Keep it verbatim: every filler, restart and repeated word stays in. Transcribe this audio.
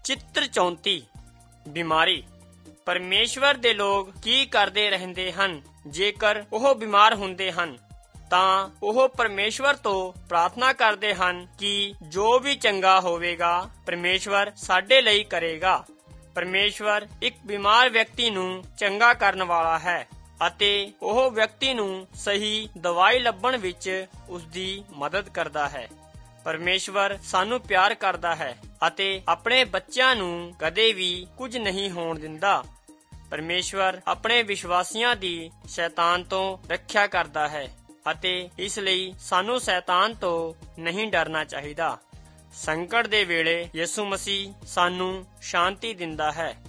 ਚਿੱਤਰ ਚੌਂਤੀ ਬਿਮਾਰੀ। ਪਰਮੇਸ਼ਵਰ ਦੇ ਲੋਕ ਕੀ ਕਰਦੇ ਰਹਿੰਦੇ ਹਨ? ਜੇਕਰ ਉਹ ਬਿਮਾਰ ਹੁੰਦੇ ਹਨ ਤਾਂ ਉਹ ਪਰਮੇਸ਼ਵਰ ਤੋਂ ਪ੍ਰਾਰਥਨਾ ਕਰਦੇ ਹਨ ਕਿ ਜੋ ਵੀ ਚੰਗਾ ਹੋਵੇਗਾ ਪਰਮੇਸ਼ਵਰ ਸਾਡੇ ਲਈ ਕਰੇਗਾ। ਪਰਮੇਸ਼ਵਰ ਇੱਕ ਬਿਮਾਰ ਵਿਅਕਤੀ ਨੂੰ ਚੰਗਾ ਕਰਨ ਵਾਲਾ ਹੈ ਅਤੇ ਉਹ ਵਿਅਕਤੀ ਨੂੰ ਸਹੀ ਦਵਾਈ ਲੱਭਣ ਵਿੱਚ ਉਸਦੀ ਮਦਦ ਕਰਦਾ ਹੈ। ਪਰਮੇਸ਼ਵਰ ਸਾਨੂੰ ਪਿਆਰ ਕਰਦਾ ਹੈ ਅਤੇ ਆਪਣੇ ਬੱਚਿਆਂ ਨੂੰ ਕਦੇ ਵੀ ਕੁਝ ਨਹੀਂ ਹੋਣ ਦਿੰਦਾ। ਪਰਮੇਸ਼ਵਰ ਆਪਣੇ ਵਿਸ਼ਵਾਸੀਆਂ ਦੀ ਸ਼ੈਤਾਨ ਤੋਂ ਰੱਖਿਆ ਕਰਦਾ ਹੈ ਅਤੇ ਇਸ ਲਈ ਸਾਨੂੰ ਸ਼ੈਤਾਨ ਤੋਂ ਨਹੀਂ ਡਰਨਾ ਚਾਹੀਦਾ। ਸੰਕਟ ਦੇ ਵੇਲੇ ਯਿਸੂ ਮਸੀਹ ਸਾਨੂੰ ਸ਼ਾਂਤੀ ਦਿੰਦਾ ਹੈ।